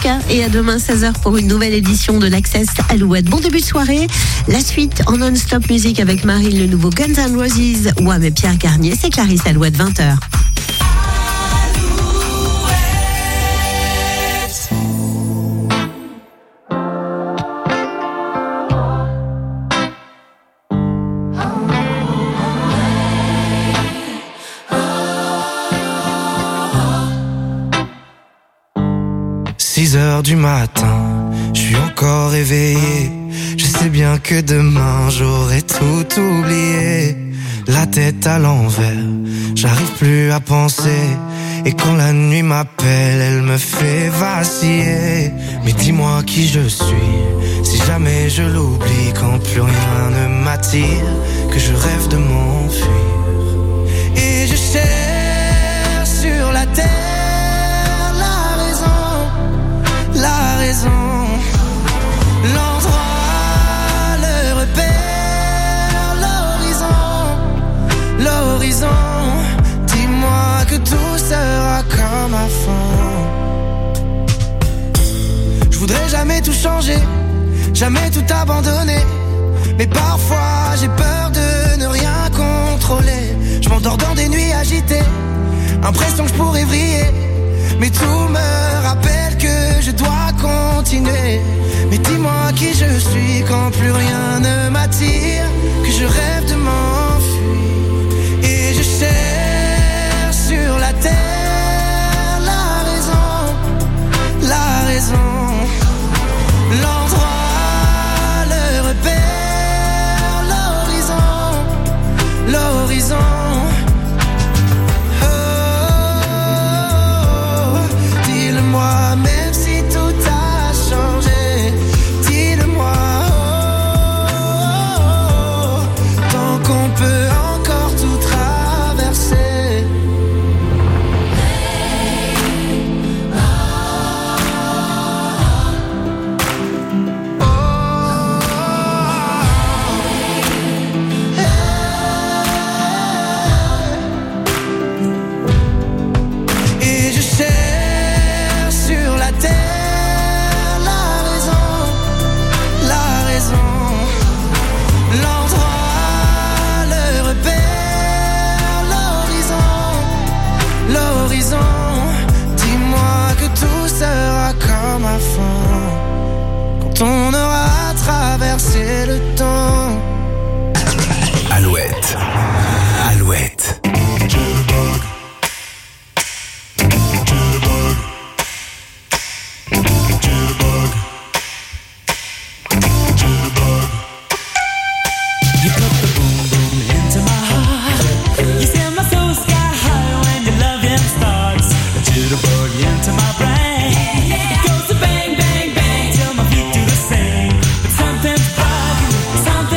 cas, et à demain 16h pour une nouvelle édition de l'Access Alouette. Bon début de soirée. La suite en non-stop musique avec Marine, le nouveau Guns N' Roses. Ouais, mais Pierre Garnier, c'est Clarisse Alouette, 20h. 6h du matin, je suis encore éveillé. Je sais bien que demain j'aurai tout oublié. La tête à l'envers, j'arrive plus à penser. Et quand la nuit m'appelle, elle me fait vaciller. Mais dis-moi qui je suis, si jamais je l'oublie. Quand plus rien ne m'attire, que je rêve de m'enfuir. Et je cherche sur la terre la raison, l'endroit, le repère, l'horizon. Dis-moi que tout sera comme avant. Je voudrais jamais tout changer, jamais tout abandonner. Mais parfois j'ai peur de ne rien contrôler. Je m'endors dans des nuits agitées, impression que je pourrais vriller. Mais tout me rappelle que je dois continuer. Mais dis-moi qui je suis quand plus rien ne m'attire, que je rêve de m'enfuir. Et je cherche sur la terre la raison, l'endroit, le repère, l'horizon. Dis-le-moi, même si tout a changé. Dis-le-moi, tant qu'on peut encore tout traverser. Et je cherche dis-moi que tout sera comme avant, quand on aura traversé le temps. Alouette, Alouette. Something's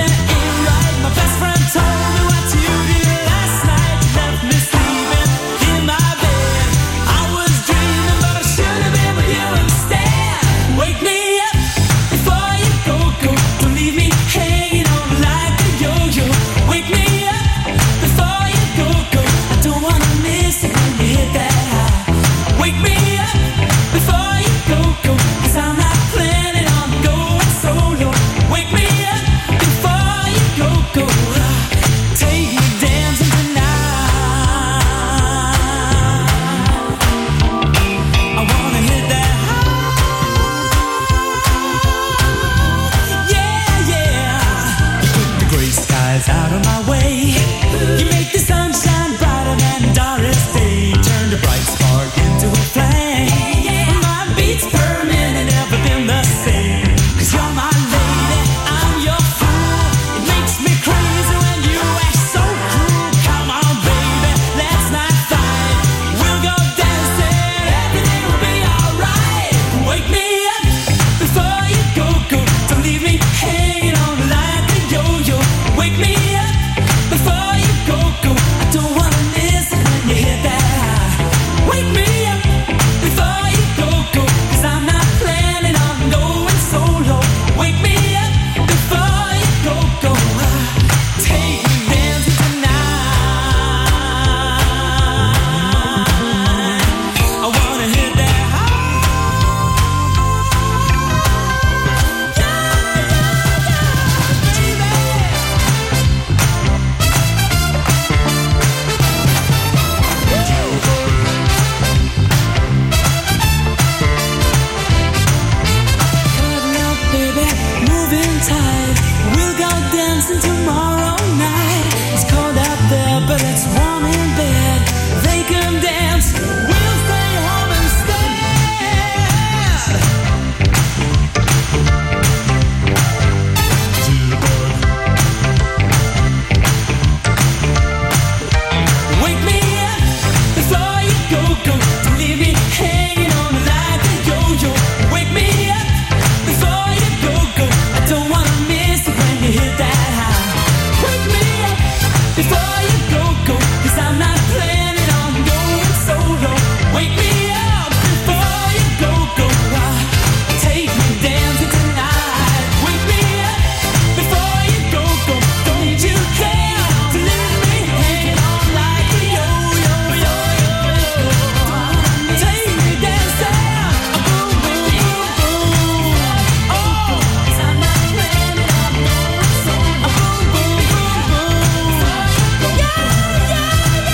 go, 'cause I'm not planning on going solo. Wake me up before you go, go. Take me dancing tonight. Wake me up before you go, go. Don't you care to leave me hanging on like a yo-yo, yo-yo, yo. Take me dancing, boom, boom, boom, boom. Oh, 'cause I'm not planning on going solo. Boom, boom, boom, boom. Yeah, yeah, yeah.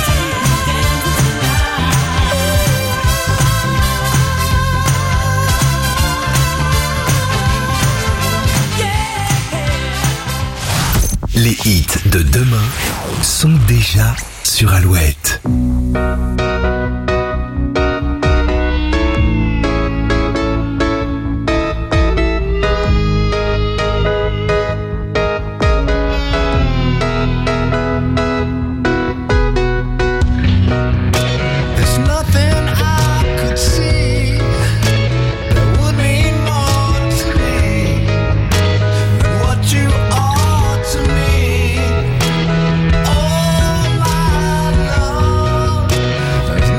Les hits de demain sont déjà sur Alouette. There's nothing I could see that would mean more to me than what you are to me. Oh, my love, there's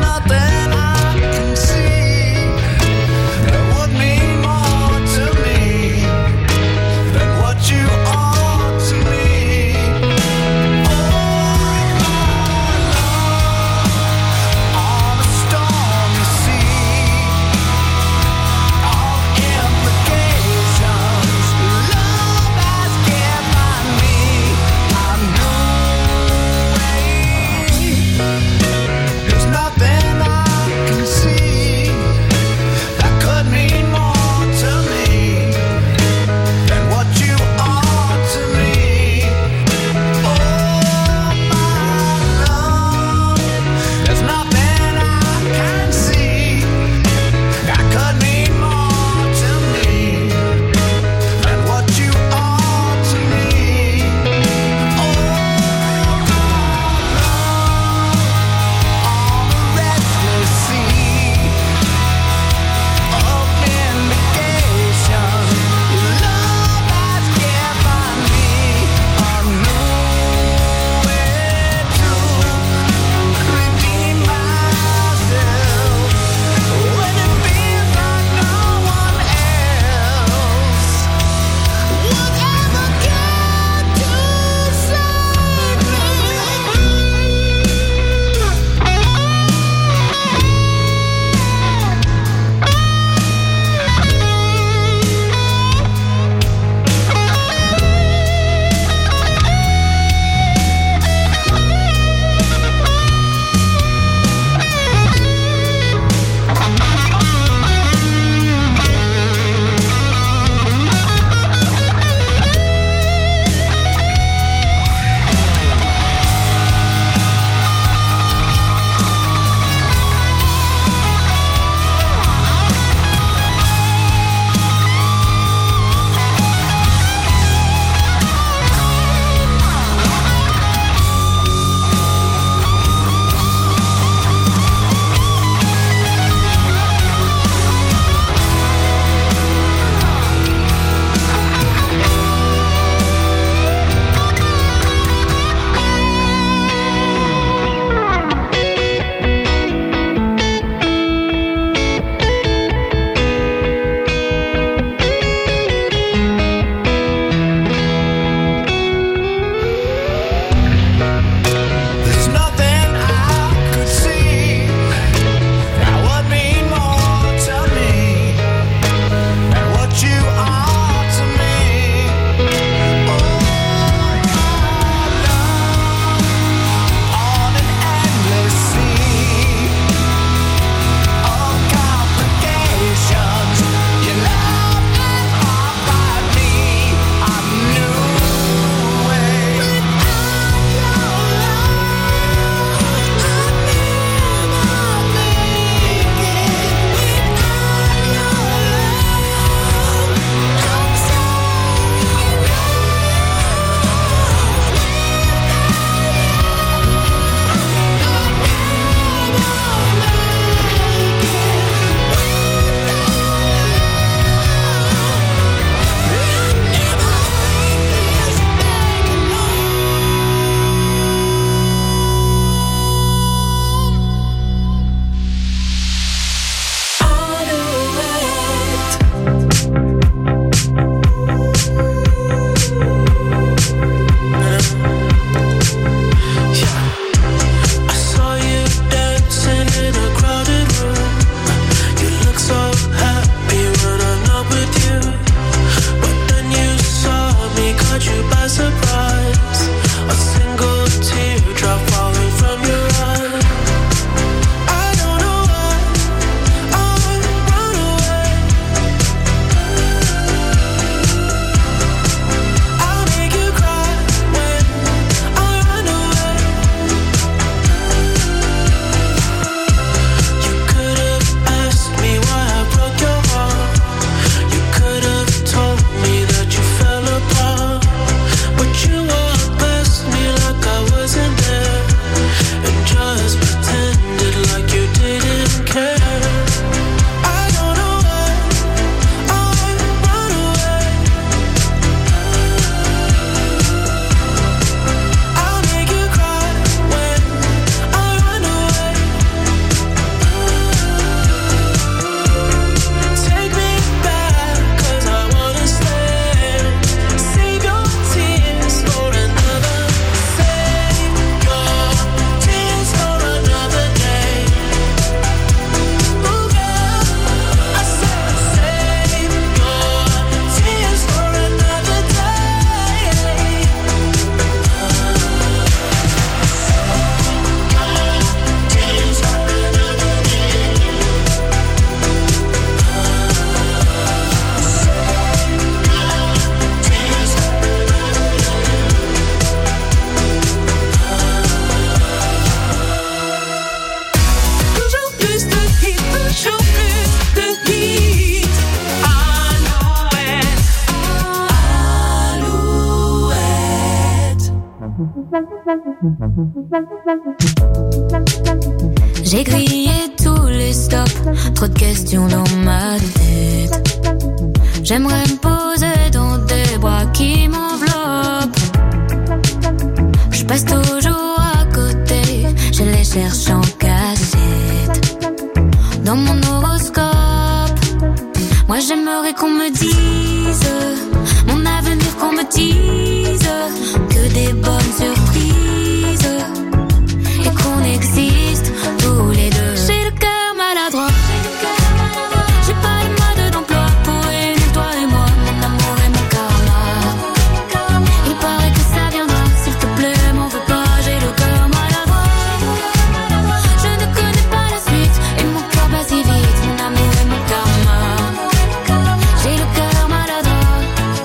J'ai grillé tous les stops, trop de questions dans ma tête. J'aimerais me poser dans des bras qui m'enveloppent. Je passe toujours à côté, je les cherche en cachette. Dans mon horoscope, moi j'aimerais qu'on me dise mon avenir, qu'on me dise que des bonnes surprises et qu'on existe tous les deux. J'ai le cœur maladroit, j'ai pas le mode d'emploi pour réunir toi et moi, mon amour et mon karma. Il paraît que ça viendra, s'il te plaît, m'en veux pas, j'ai le cœur maladroit. Je ne connais pas la suite et mon cœur bat si vite, mon amour et mon karma. J'ai le cœur maladroit.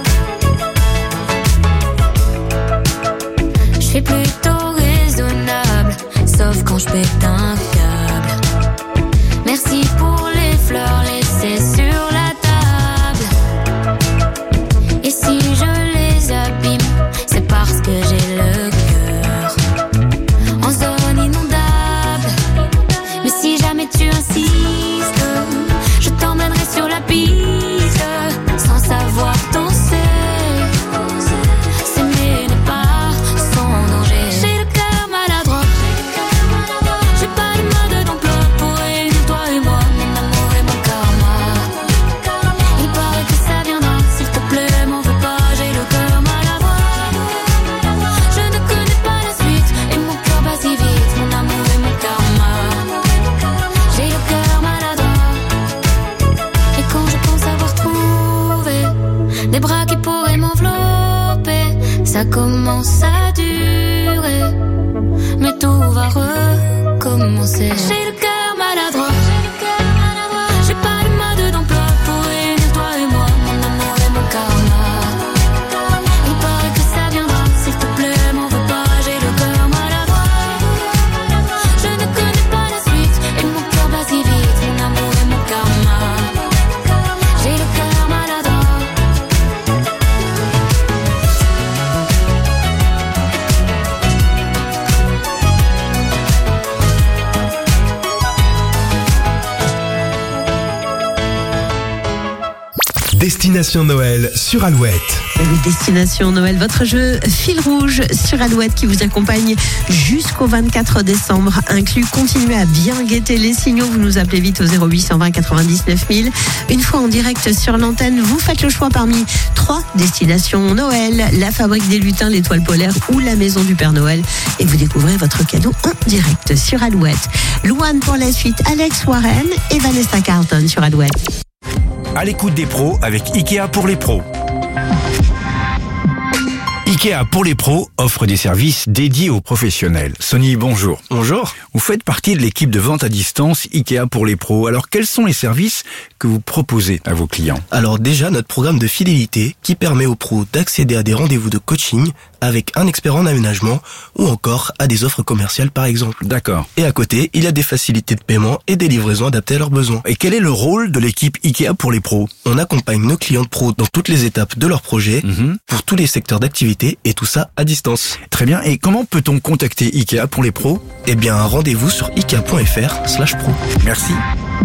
Je suis plutôt raisonnable, sauf quand je pète un câble. Merci pour les fleurs laissées sur la table. Et si je les abîme, c'est parce que j'ai le cœur en zone inondable. Mais si jamais tu insistes, je t'emmènerai sur la piste, sans savoir danser. S'aimer n'est pas sans danger. J'ai le cœur maladroit, j'ai pas le mode d'emploi pour réunir toi et moi, mon amour et mon karma. Il paraît que ça viendra, s'il te plaît, m'en veux pas, j'ai le cœur maladroit. Je ne connais pas la suite et mon cœur bat si vite, mon amour et mon karma. J'ai le cœur maladroit. Et quand je pense avoir trouvé des bras qui pourraient m'envelopper, ça commence à durer, mais tout va recommencer. J'ai le cœur maladroit, j'ai pas le mode d'emploi pour réunir toi et moi, mon amour et mon karma. Il paraît que ça viendra, s'il te plaît, m'en veux pas, j'ai le cœur maladroit. Je ne connais pas la suite et mon cœur bat si vite, mon amour et mon karma. J'ai le cœur maladroit. Destination Noël sur Alouette. Oui, Destination Noël, votre jeu fil rouge sur Alouette qui vous accompagne jusqu'au 24 décembre. Inclus, continuez à bien guetter les signaux. Vous nous appelez vite au 0820 99 000. Une fois en direct sur l'antenne, vous faites le choix parmi 3 destinations Noël, la Fabrique des Lutins, l'Étoile Polaire ou la Maison du Père Noël. Et vous découvrez votre cadeau en direct sur Alouette. Louane pour la suite, Alex Warren et Vanessa Carlton sur Alouette. À l'écoute des pros avec Ikea pour les pros. Ikea pour les pros offre des services dédiés aux professionnels. Sony, bonjour. Bonjour. Vous faites partie de l'équipe de vente à distance Ikea pour les pros. Alors, quels sont les services que vous proposez à vos clients? Alors déjà, notre programme de fidélité qui permet aux pros d'accéder à des rendez-vous de coaching avec un expert en aménagement ou encore à des offres commerciales par exemple. D'accord. Et à côté, il y a des facilités de paiement et des livraisons adaptées à leurs besoins. Et quel est le rôle de l'équipe Ikea pour les pros? On accompagne nos clients de pros dans toutes les étapes de leur projet, pour tous les secteurs d'activité et tout ça à distance. Très bien. Et comment peut-on contacter Ikea pour les pros? Eh bien, un rendez-vous sur ikea.fr/pro. Merci.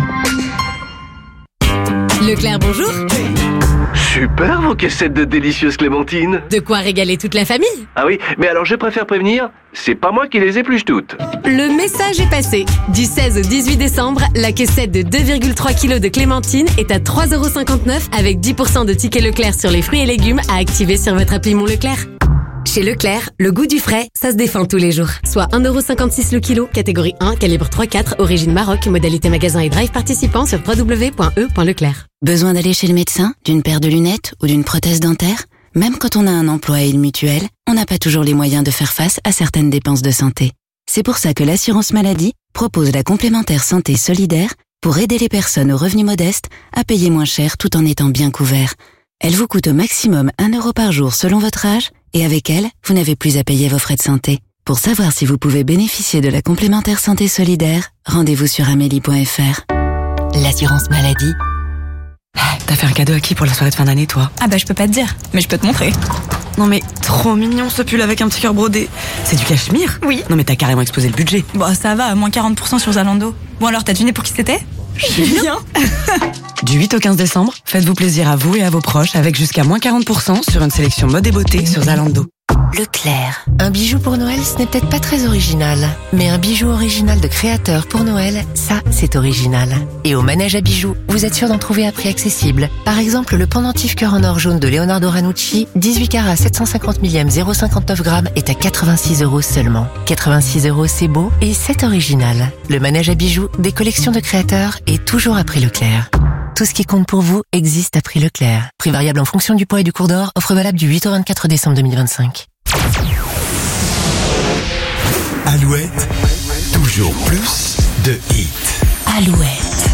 Leclerc, bonjour. Super vos caissettes de délicieuses clémentines. De quoi régaler toute la famille. Ah oui, mais alors je préfère prévenir, c'est pas moi qui les épluche toutes. Le message est passé. Du 16 au 18 décembre, la caissette de 2,3 kg de clémentines est à 3,59 € avec 10% de tickets Leclerc sur les fruits et légumes à activer sur votre appli Mon Leclerc. Chez Leclerc, le goût du frais, ça se défend tous les jours. Soit 1,56 € le kilo, catégorie 1, calibre 3-4, origine Maroc, modalité magasin et drive participant sur www.e.leclerc. Besoin d'aller chez le médecin, d'une paire de lunettes ou d'une prothèse dentaire? Même quand on a un emploi et une mutuelle, on n'a pas toujours les moyens de faire face à certaines dépenses de santé. C'est pour ça que l'assurance maladie propose la complémentaire santé solidaire pour aider les personnes aux revenus modestes à payer moins cher tout en étant bien couverts. Elle vous coûte au maximum 1 € par jour selon votre âge et avec elle, vous n'avez plus à payer vos frais de santé. Pour savoir si vous pouvez bénéficier de la complémentaire santé solidaire, rendez-vous sur amélie.fr. L'assurance maladie. T'as fait un cadeau à qui pour la soirée de fin d'année, toi? Ah bah je peux pas te dire, mais je peux te montrer. Non mais trop mignon ce pull avec un petit cœur brodé. C'est du cachemire? Oui. Non mais t'as carrément explosé le budget. Bon, ça va, moins 40% sur Zalando. Bon alors, t'as deviné pour qui c'était? Julien. Du 8 au 15 décembre, faites-vous plaisir à vous et à vos proches avec jusqu'à moins 40% sur une sélection mode et beauté sur Zalando. Leclerc. Un bijou pour Noël, ce n'est peut-être pas très original. Mais un bijou original de créateur pour Noël, ça, c'est original. Et au manège à bijoux, vous êtes sûr d'en trouver à prix accessible. Par exemple, le pendentif cœur en or jaune de Leonardo Ranucci, 18 carats 750 millième 0,59 grammes, est à 86 € seulement. 86 €, c'est beau et c'est original. Le manège à bijoux, des collections de créateurs et toujours à prix Leclerc. Tout ce qui compte pour vous existe à prix Leclerc. Prix variable en fonction du poids et du cours d'or. Offre valable du 8 au 24 décembre 2025. Alouette, toujours plus de hits. Alouette.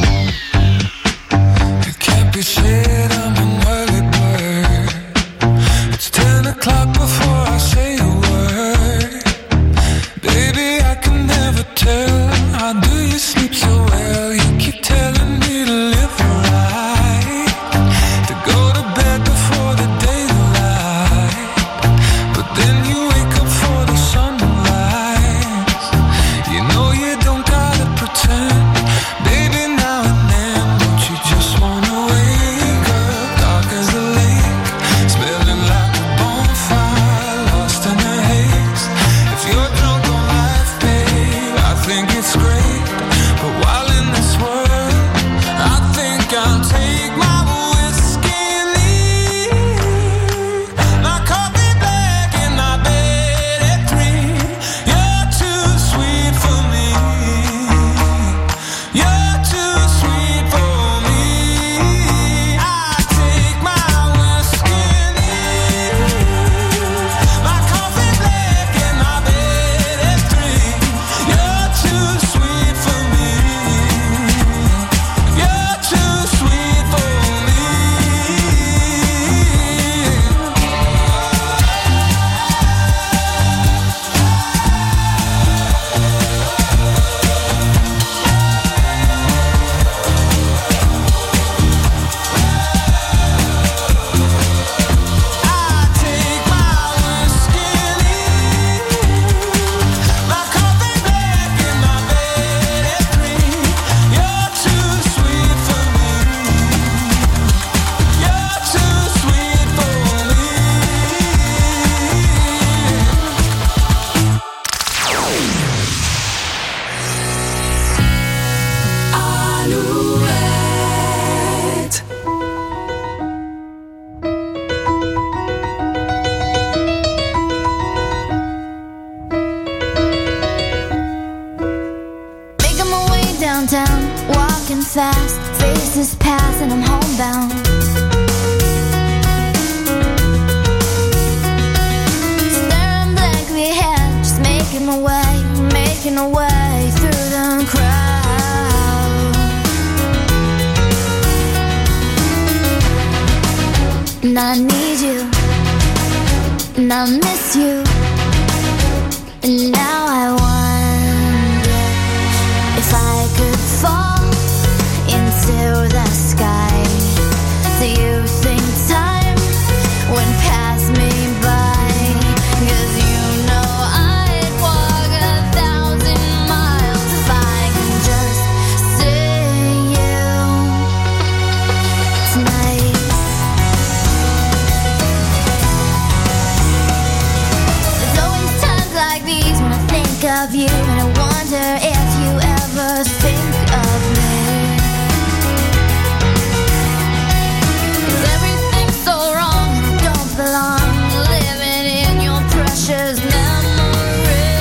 Fast, faces pass and I'm homebound. Staring blankly ahead, just making my way through the crowd. And I need you, and I miss you, and now I wonder if I could fall into the sky. Do you think time went past me by? 'Cause you know I'd walk 1,000 miles if I can just see you tonight. There's always times like these when I think of you, and I wonder if you ever think of me. Living in your precious memory.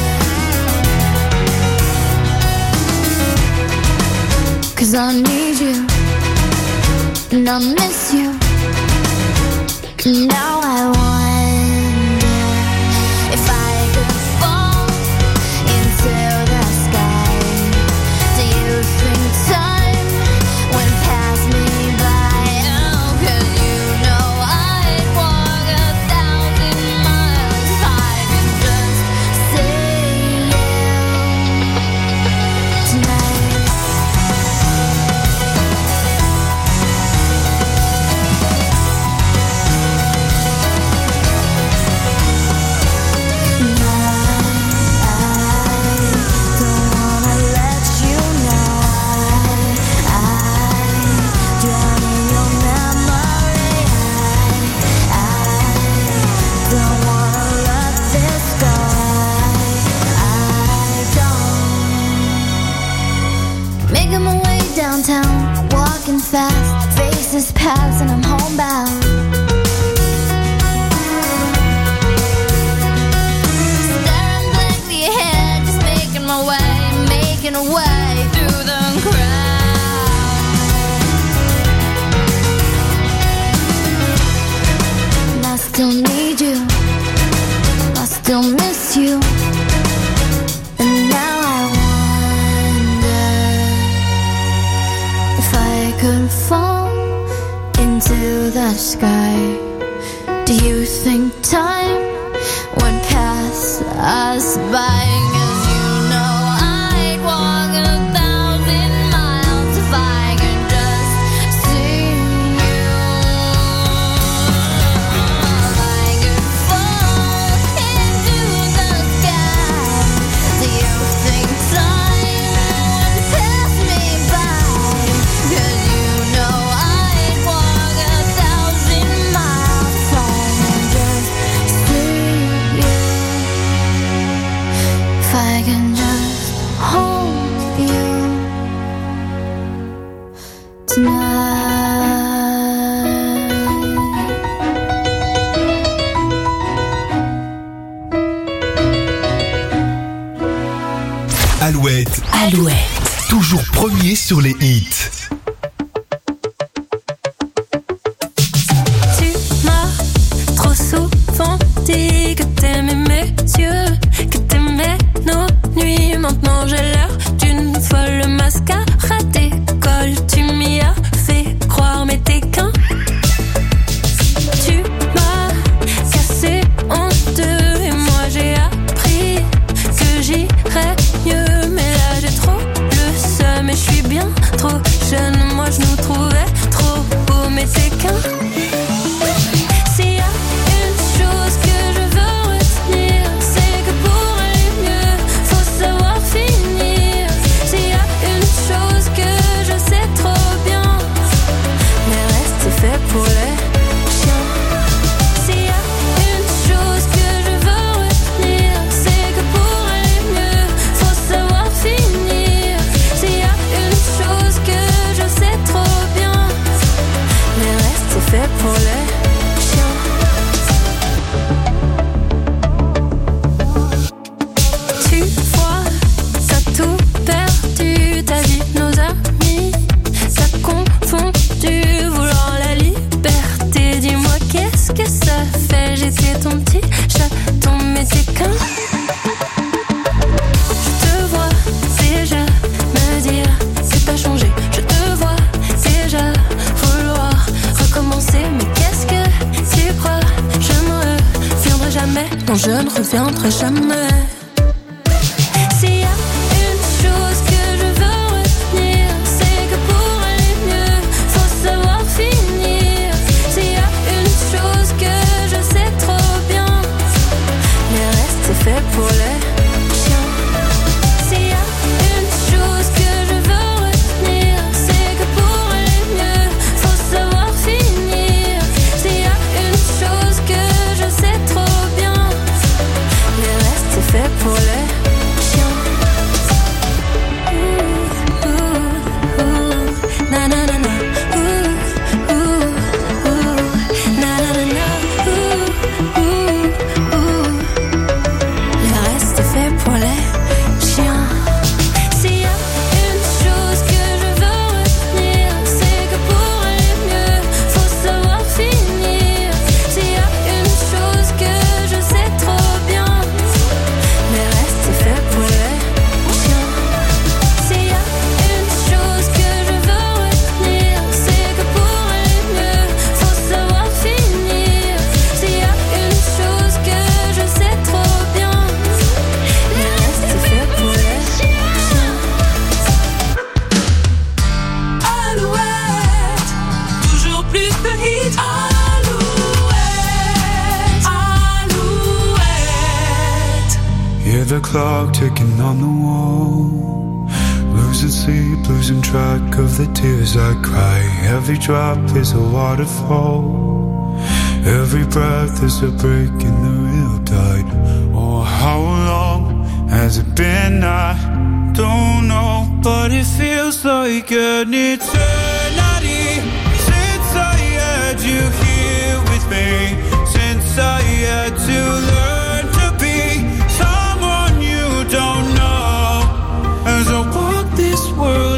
'Cause I need you, and I miss you, and now I wonder if I could fall into the sky. Do you think time went past me by? Oh, 'cause you know I'd walk 1,000 miles if I could just see you tonight. downtown, walking fast, faces pass and I'm homebound. Staring blankly ahead, just making my way through the crowd. And I still need you, I still miss you. And now I wonder if I could fall into the sky. Do you think time would pass us by? 'Cause you know I'd walk 1,000 miles if I could just see you. If I could fall into the sky, do you think time would pass me by? 'Cause you know I'd walk 1,000 miles if I could just see you. If I can just hold you Alouette. Toujours premier sur les hits. Tu m'as trop souvent dit que t'aimais mes yeux, que t'aimais nos nuits. Maintenant j'ai l'air d'une folle, mascara décolle. Tu m'y as fait croire, mais t'es qu'un. Tu m'as cassé en deux et moi j'ai appris que j'irais mieux. Mais là j'ai trop le seum et je suis bien trop jeune. Moi je nous trouvais trop beaux, mais t'es qu'un. S'il y a une chose que je veux retenir, c'est que pour aller mieux, faut savoir finir. S'il y a une chose que je sais trop bien, le reste c'est fait pour les chiens. S'il y a une chose que je veux retenir, c'est que pour aller mieux, faut savoir finir. S'il y a une chose que je sais trop bien, le reste c'est fait pour les chiens. Tu vois, t'as tout perdu, ta vie, nos amis, t'as confondu, vouloir la liberté. Dis-moi qu'est-ce que ça fait, j'étais ton petit chaton, mais t'es qu'un. Je te vois déjà me dire que t'as changé. Je te vois déjà vouloir recommencer. Mais qu'est-ce que tu crois? Je ne reviendrai jamais. Non, je ne reviendrai jamais. S'il y a une chose que je veux retenir, c'est que pour aller mieux, faut savoir finir. S'il y a une chose que je sais trop bien, le reste c'est fait pour les chiens. S'il y a une chose que je veux retenir, c'est que pour aller mieux, faut savoir finir. S'il y a une chose que je sais trop bien, le reste c'est fait pour les chiens. Na na na na. Na na na na. Le reste c'est fait pour les chiens. S'il y a une chose que je veux retenir, c'est que pour aller mieux, faut savoir finir. S'il y a une chose que je sais trop bien, le reste c'est fait pour les chiens. S'il y a une chose que je veux retenir, c'est que pour aller mieux, faut savoir finir. S'il y a une chose que je sais trop bien, le reste c'est fait pour les chiens. Alouette, toujours plus de hits. Alouette, Alouette. Hear the clock ticking on the wall. Losing sleep, losing track of the tears I cry. Every drop is a waterfall. Every breath is a break in the real tide. Oh, how long has it been? I don't know, but it feels like an eternity since I had you here with me, since I had to learn to be someone you don't know, as I walk this world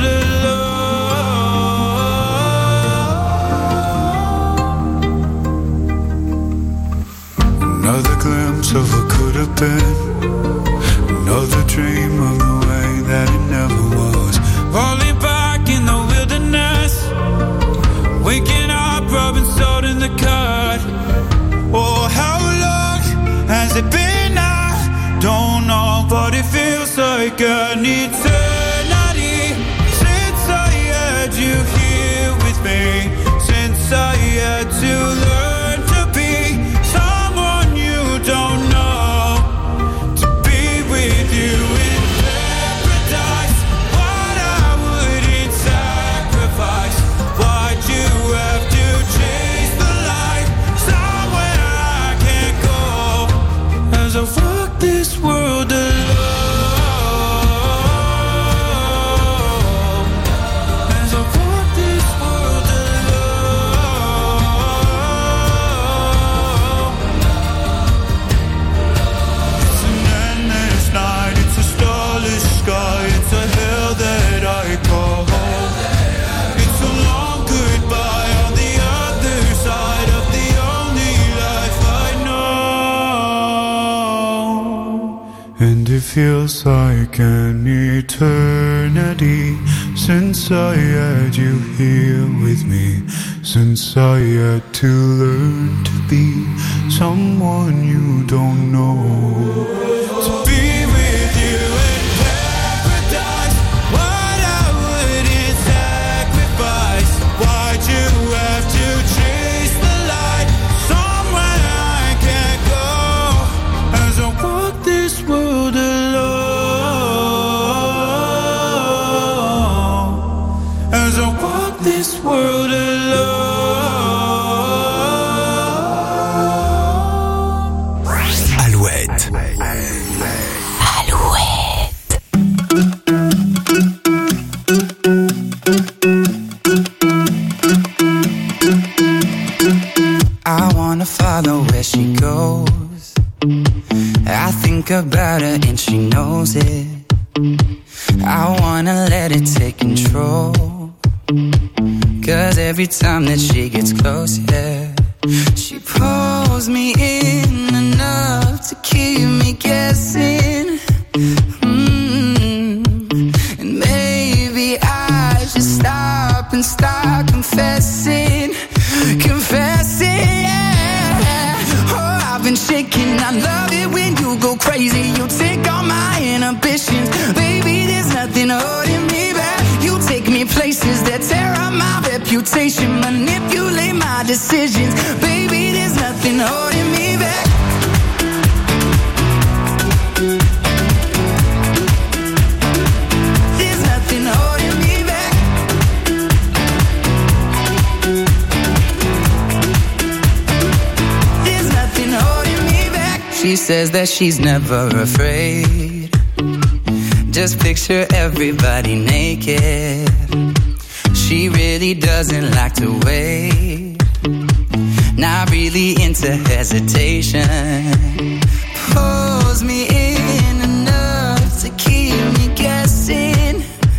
alone. Another glimpse of what could have been, another dream of the way that it never was. Falling back in the wilderness, waking up, rubbing salt in the cut. Oh, how long has it been? I don't know, but it feels like an eternity since I had you here with me, since I had to learn to be someone you don't know. I walk this world alone, as I walk this world alone. It's an endless night, it's a starless sky, it's a hell that I call home. It's a long goodbye on the other side of the only life I know. And it feels like an eternity since I had you here with me, since I had to learn to be someone you don't know. To be with you in paradise, what I wouldn't sacrifice. Why'd you have to chase the light somewhere I can't go, as I walk this world alone, as I walk this world alone. Alouette. I wanna follow where she goes. I think about her and she knows it. I wanna let it take control, 'cause every time that she gets close, yeah, she pulls me in enough to keep me guessing. And maybe I should stop and start confessing, yeah. Oh, I've been shaking, I love it when you go crazy. You take all my inhibitions, baby, there's nothing holding me back. You take me places that tear up my reputation, manipulate my decisions, baby, there's nothing holding me back. There's nothing holding me back. There's nothing holding me back. She says that she's never afraid. Just picture everybody naked. She really doesn't like to wait. Not really into hesitation. Pulls me in enough to keep me guessing.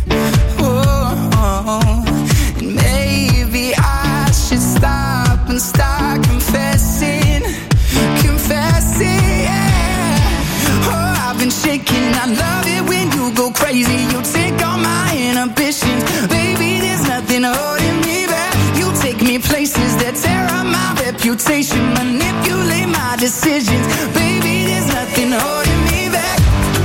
Oh, and maybe I should stop and start confessing, yeah. Oh, I've been shaking, I love it when you go crazy. You take all my inhibitions, baby, there's nothing holding me back. You take me places that tear up my reputation, manipulate my decisions, baby, there's nothing holding me back.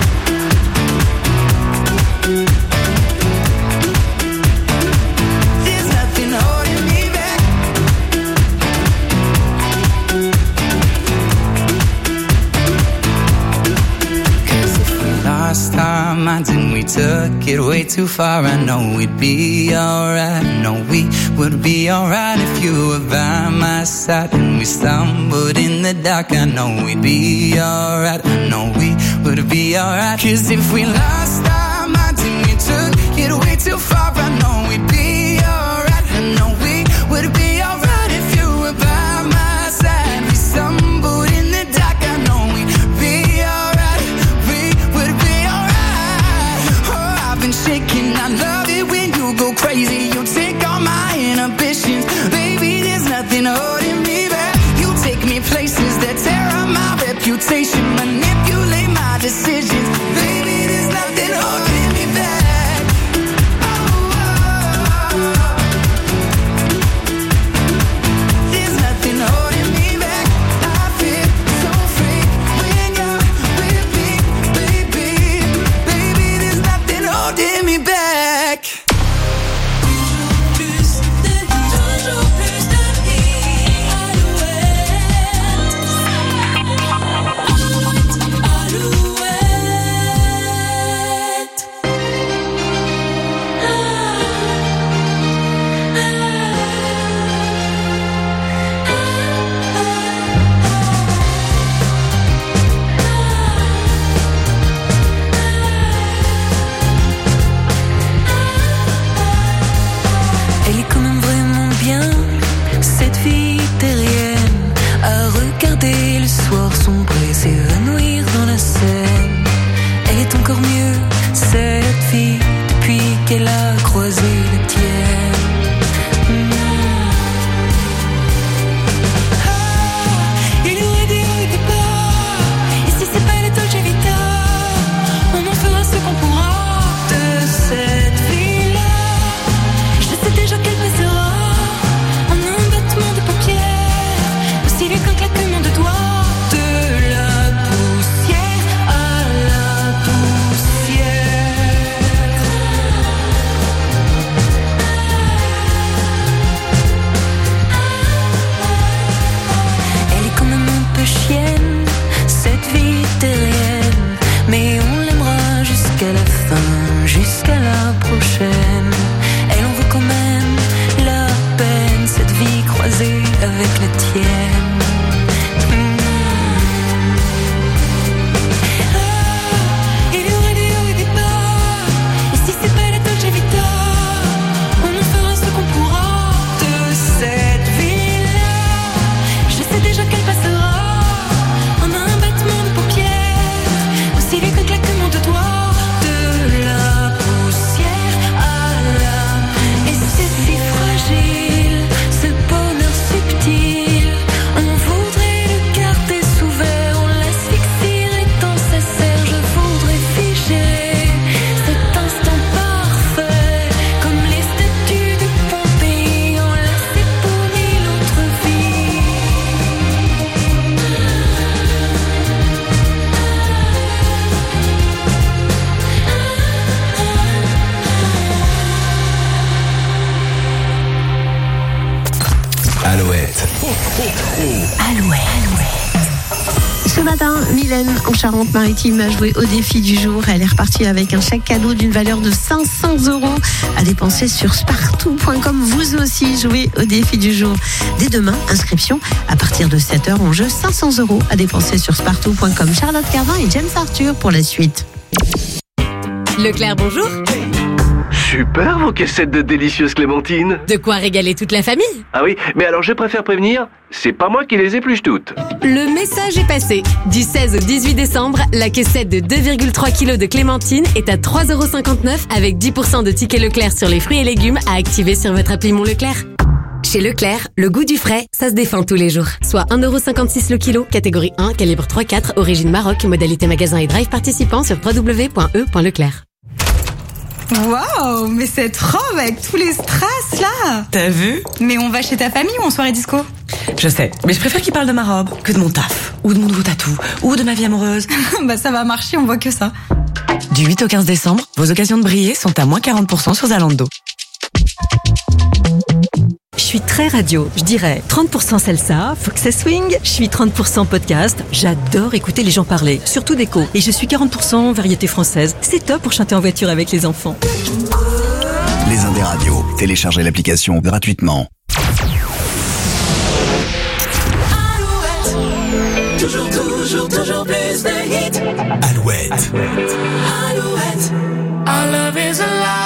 There's nothing holding me back. Lost our minds and we took it way too far. I know we'd be alright. I know we would be alright if you were by my side. And we stumbled in the dark. I know we'd be alright. I know we would be alright. 'Cause if we lost our minds and cette vie depuis qu'elle a croisé la tienne. Il y aurait des hauts et des bas, et si c'est pas la Dolce Vita, on en fera ce qu'on pourra de cette vie-là. Je sais déjà qu'elle passera en un battement de paupières, aussi vite qu'un claquement de doigts. De la poussière à la poussière. Elle est quand même un peu chienne, cette vie terrienne, mais on l'aimera jusqu'à la fin, jusqu'à la prochaine. Elle en vaut quand même la peine, cette vie croisée avec la tienne. Il y aurait des hauts et des bas, et si c'est pas la Dolce Vita, on en fera ce qu'on pourra de cette vie-là. Je sais déjà qu'elle passera en un battement de paupières, aussi vite qu'un claquement de doigts. De la poussière à la... Et c'est si fragile, ce bonheur subtil. On voudrait le garder sous verre, on l'asphyxierait tant ça sert. Je voudrais figer cet instant parfait, comme les statues de Pompéi, enlacées pour mille autres vies. Alouette. Ce matin, Mylène, en Charente-Maritime, a joué au défi du jour. Elle est repartie avec un chèque cadeau d'une valeur de 500 € à dépenser sur spartou.com. Vous aussi jouez au défi du jour. Dès demain, inscription à partir de 7h en jeu, 500 € à dépenser sur spartou.com. Charlotte Cardin et James Arthur pour la suite. Leclerc, bonjour. Super vos caissettes de délicieuses clémentines. De quoi régaler toute la famille. Ah oui, mais alors je préfère prévenir, c'est pas moi qui les épluche toutes. Le message est passé. Du 16 au 18 décembre, la caissette de 2,3 kg de clémentine est à 3,59 € avec 10% de tickets Leclerc sur les fruits et légumes à activer sur votre appli Mon Leclerc. Chez Leclerc, le goût du frais, ça se défend tous les jours. Soit 1,56 € le kilo, catégorie 1, calibre 3-4, origine Maroc, modalité magasin et drive participant sur www.e.leclerc. Waouh, mais cette robe avec tous les strass là. T'as vu? Mais on va chez ta famille ou en soirée disco? Je sais, mais je préfère qu'il parle de ma robe que de mon taf, ou de mon nouveau tatou, ou de ma vie amoureuse. Bah ça va marcher, on voit que ça. Du 8 au 15 décembre, vos occasions de briller sont à moins 40% sur Zalando. Je suis très radio, je dirais 30% salsa, faut que ça swing. Je suis 30% podcast, j'adore écouter les gens parler, surtout d'écho. Et je suis 40% variété française, c'est top pour chanter en voiture avec les enfants. Les Indés Radio, téléchargez l'application gratuitement. Toujours plus de hits. Alouette. Alouette. Our love is alive.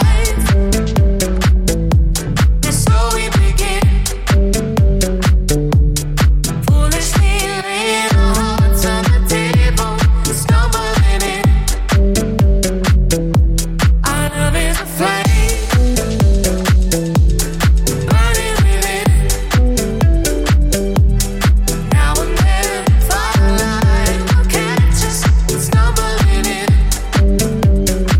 Stumbling in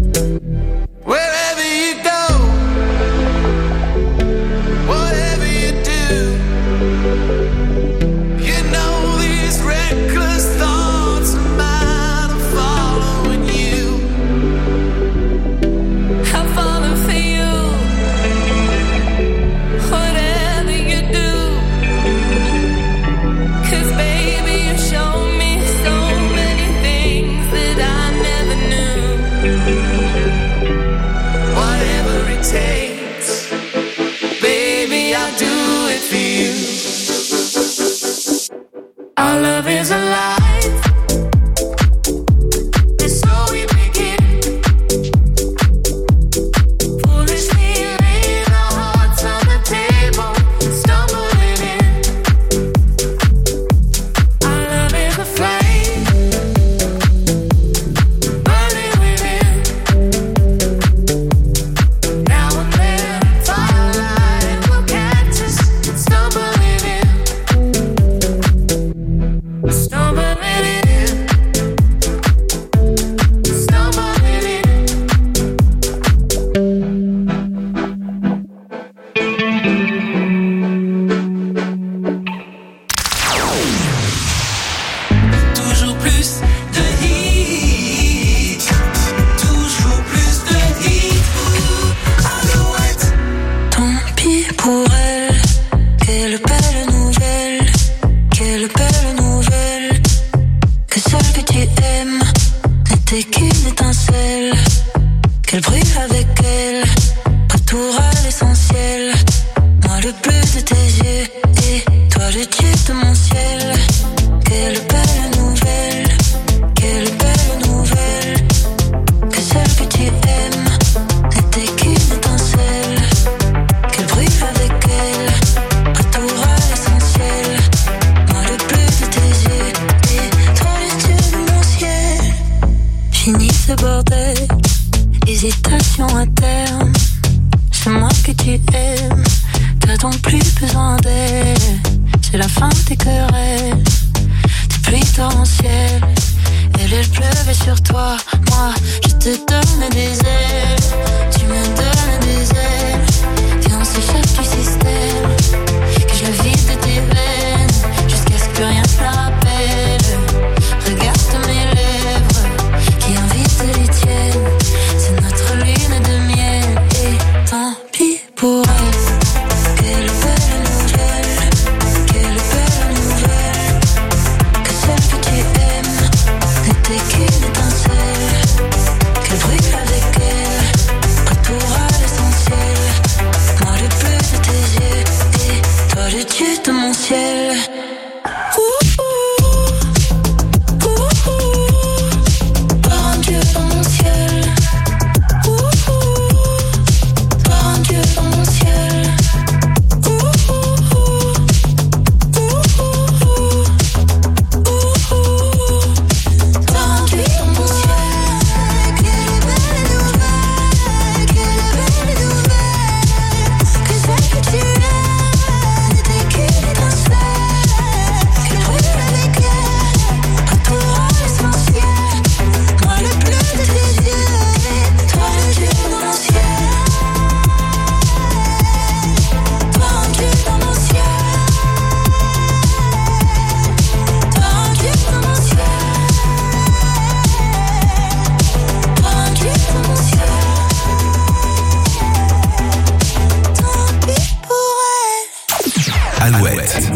d'hésitation à terme. C'est moi que tu aimes, t'as donc plus besoin d'elle. C'est la fin des querelles, des pluies torrentielles. Elle pleuvait sur toi, moi je te donne des ailes. Tu me donnes des ailes, viens on s'échappe du système. Que je le vide de tes veines, jusqu'à ce que rien ne la rappelle. Regarde mes lèvres, qui invitent les tiennes. C'est notre lune de miel, et tant pis pour elle. Quelle belle nouvelle, quelle belle nouvelle. Que celle que tu aimes n'était qu'une étincelle, qu'elle brûle avec elle, retour à l'essentiel. Moi le bleu de tes yeux, et toi le dieu de mon ciel. Par un dieu dans mon ciel. Par un dieu dans mon ciel. Alouette.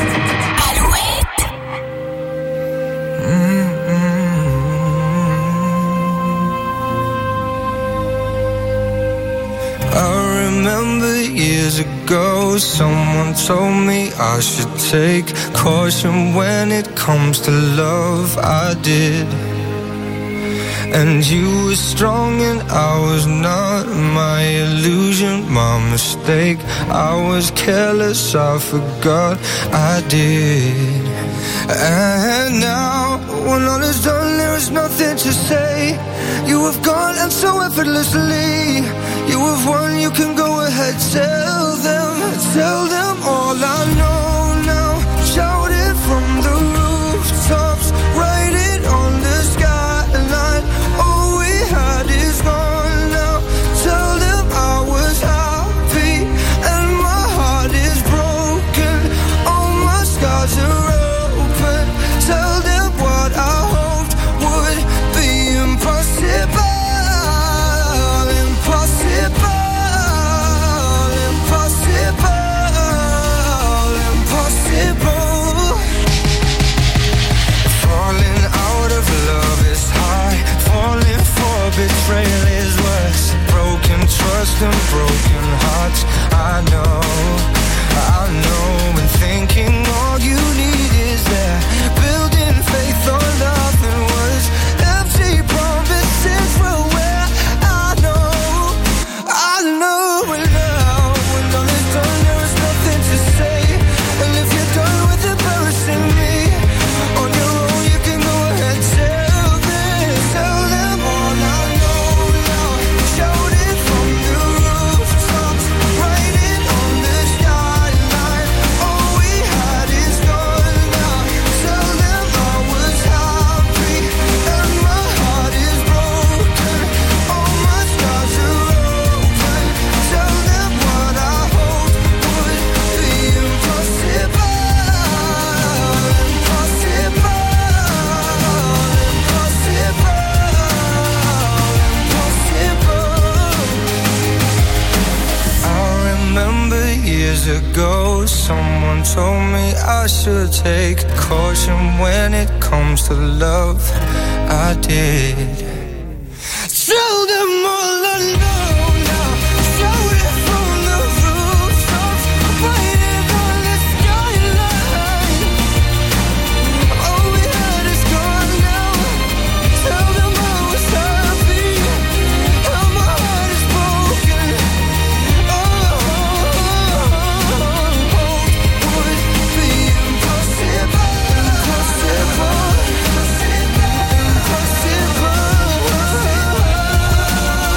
I remember years ago, someone told me I should take caution when it comes to love. I did. And you were strong and I was not. My illusion, my mistake. I was careless, I forgot I did. And now, when all is done, there is nothing to say. You have gone and so effortlessly. You have won, you can go ahead. Tell them all I know now. Shout it from the rooftops. Write it on the skyline. All we had is gone now. Tell them I was happy and my heart is broken. All my scars are open. Tell them what I hoped would be impossible. Betrayal is worse. Broken trust and broken hearts. I know. And thinking all you need is there. Building faith on nothing was empty promises were where I know. And now when all is done, there is nothing to say. And if you're done with embarrassing me on your own, you can go ahead. Tell them all I know now. Shout it from the rooftops. Write it on the skyline. All we had is gone now. Tell them I was happy and my heart is broken. All my scars are open. Tell them what I hoped would be impossible. I remember years ago, someone told me I should take caution when it comes to love. I did. Tell them all I know now. Shout it from the rooftops. Write it on the skyline. All we had is gone now. Tell them I was happy and my heart is broken. Would be impossible. Impossible.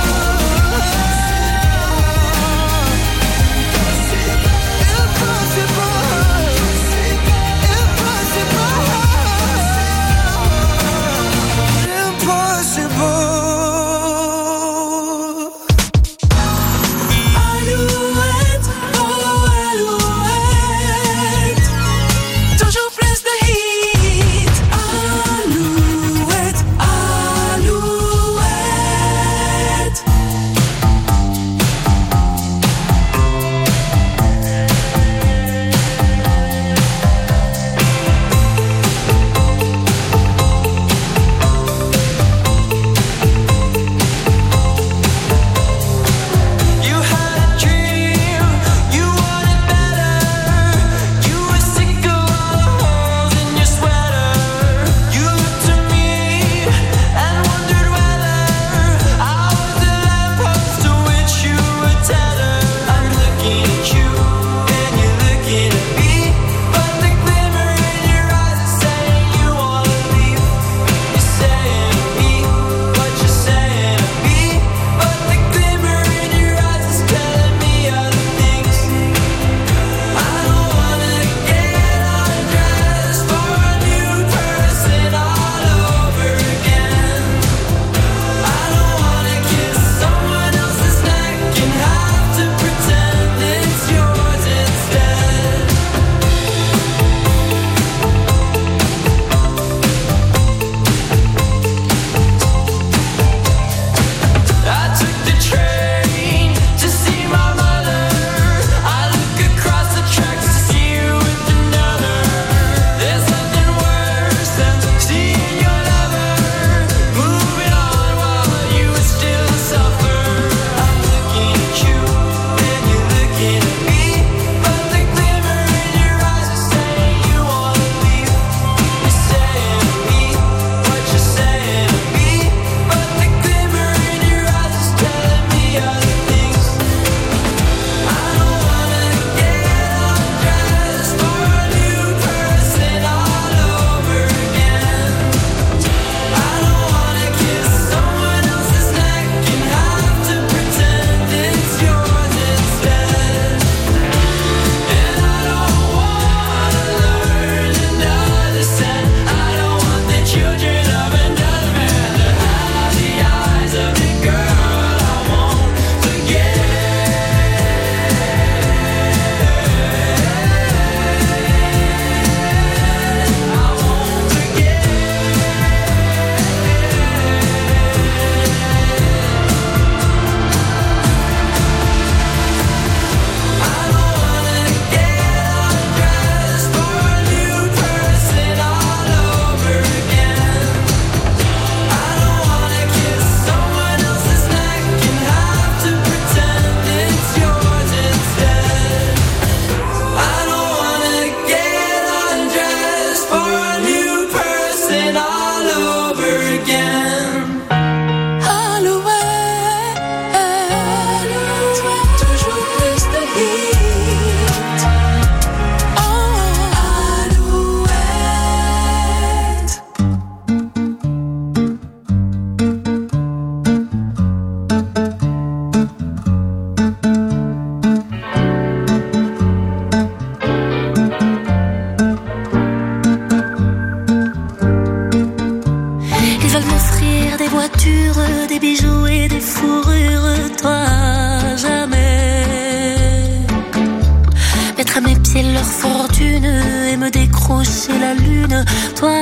Mars et la Lune, toi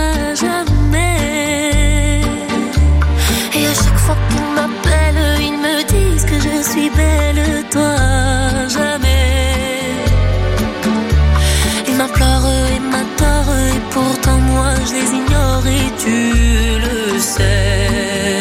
jamais. Et à chaque fois qu'ils m'appellent, ils me disent que je suis belle, toi jamais. Ils m'implorent et m'adorent et pourtant moi je les ignore et tu le sais.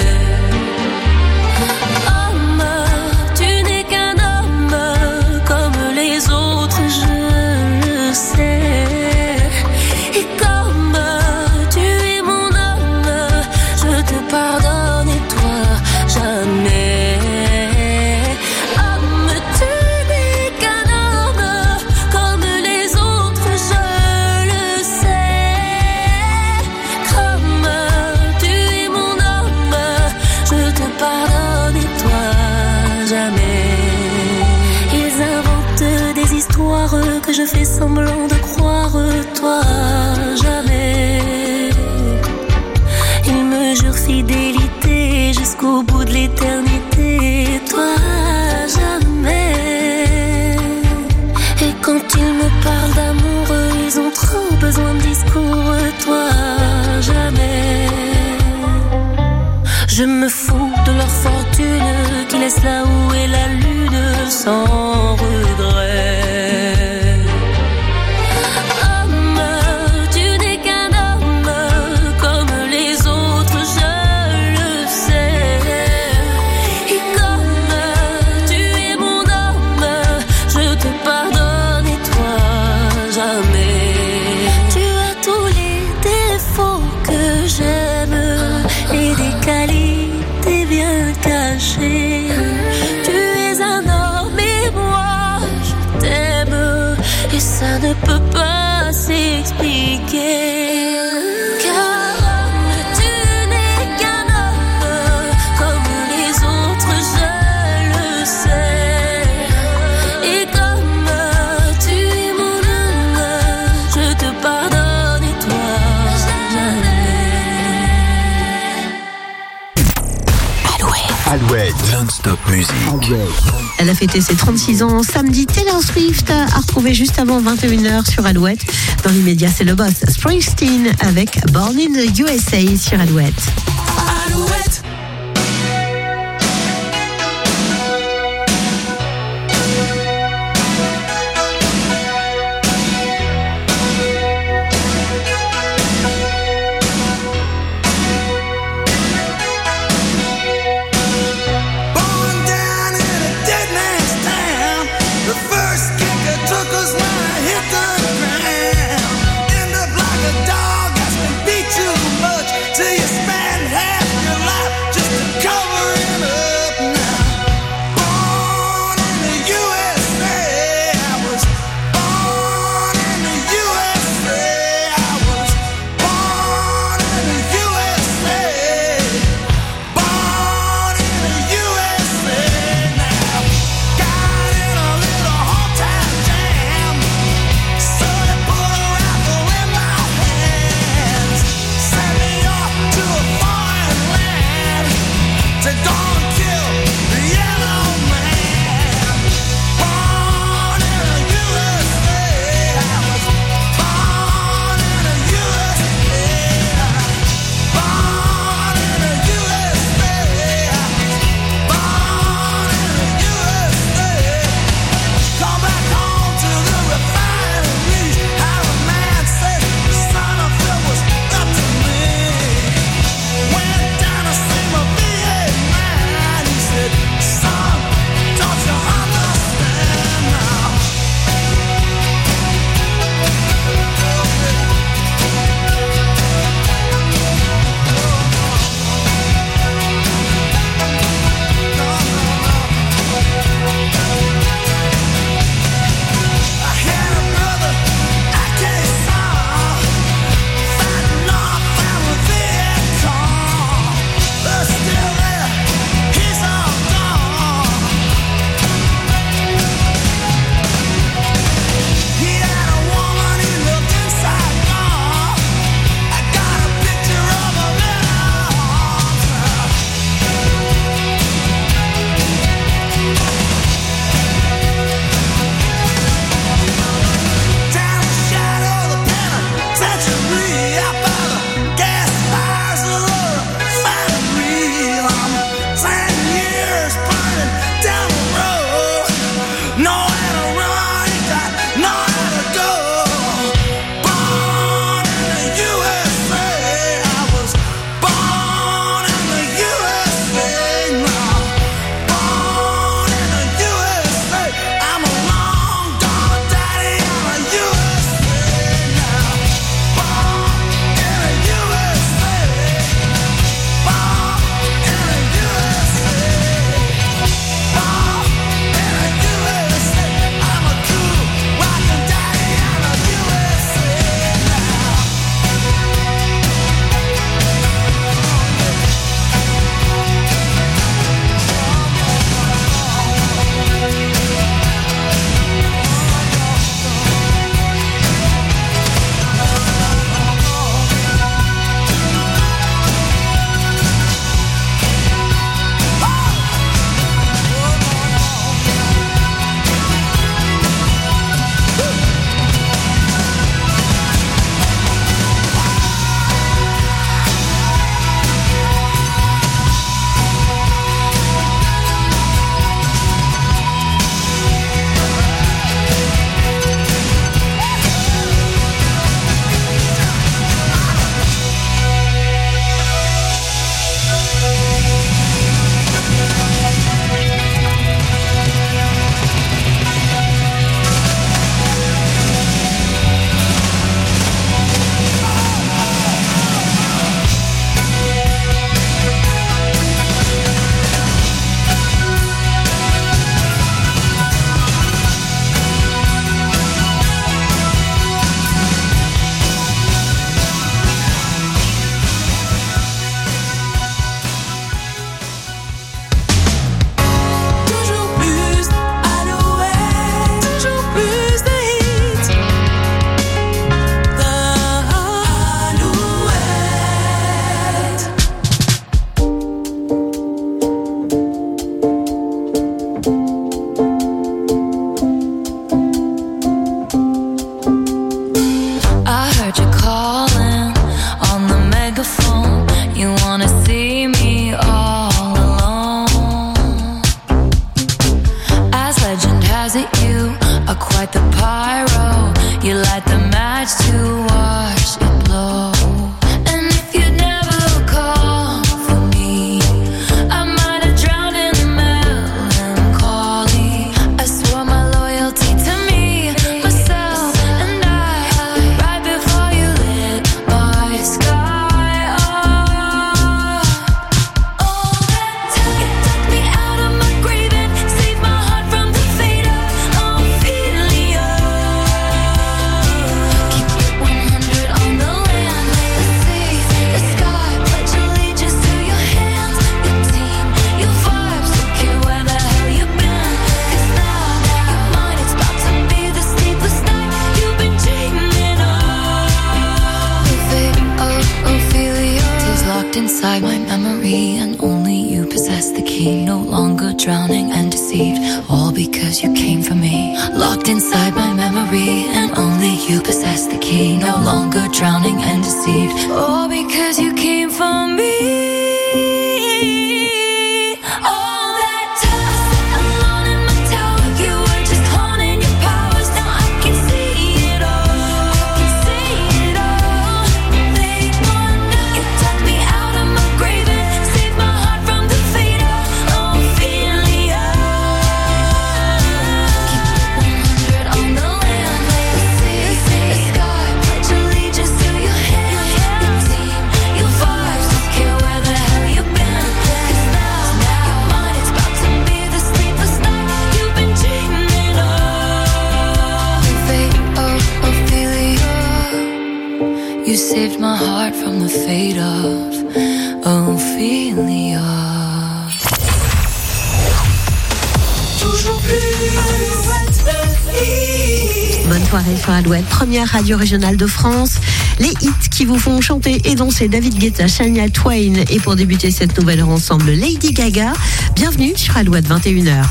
Homme, tu n'es qu'un homme comme les autres, je le sais. Et comme tu es mon homme, je te pardonne et toi jamais. Homme, tu n'es qu'un homme comme les autres, je le sais. Comme tu es mon homme, je te pardonne et toi jamais. Ils inventent des histoires que je fais semblant de croire, toi jamais. Ils me jurent fidélité jusqu'au bout de l'éternité, toi jamais. Et quand ils me parlent d'amour, ils ont trop besoin de discours, toi jamais. Je me fous de leur fortune qui laisse là où est la lune sans regret. Homme, tu n'es qu'un homme comme les autres, je le sais. Et comme tu es mon homme, je te pardonne et toi jamais. Tu as tous les défauts que j'aime et des qualités bien cachées. Tu es un homme et moi je t'aime et ça ne peut pas s'expliquer. Car tu n'es qu'un homme comme les autres, je le sais. Et comme tu es mon homme, je te pardonne et toi jamais. Alouette, non-stop musique. Elle a fêté ses 36 ans samedi. Taylor Swift a retrouvé juste avant 21h sur Alouette. Dans l'immédiat, c'est le boss Springsteen avec Born in the USA sur Alouette. Alouette. Born down in a dead man's town. The first kicker took us when I hit the ground. End up like a dog that's been beat too much till you spend half your life drowning and deceived, all because you came for me. Locked inside my memory, and only you possess the key. No longer drowning and deceived, all because you came for me. All that time alone in my tower, you were just honing your powers. Now I can see it all. I can see it all. Late one night, you dug me out of my grave and saved my heart from the fate of Ophelia. Keep it 100 on the land, the sea, the sky. Pledge allegiance to your hand, your team, your vibes. Don't care where the hell you've been. 'Cause now your mind is about to be the sleepless night you've been dreaming of. The fate of Ophelia. You saved my heart from the fate of Ophelia. Toujours plus Alouette FM. Bonne soirée sur Alouette, première radio régionale de France. Les hits qui vous font chanter et danser: David Guetta, Shania Twain. Et pour débuter cette nouvelle heure ensemble, Lady Gaga. Bienvenue sur Alouette, 21h.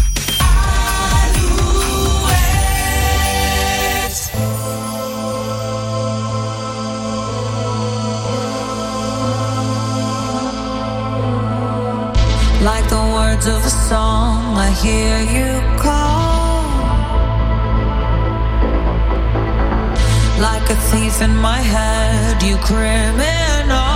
Like the words of a song, I hear you call. Like a thief in my head, you criminal.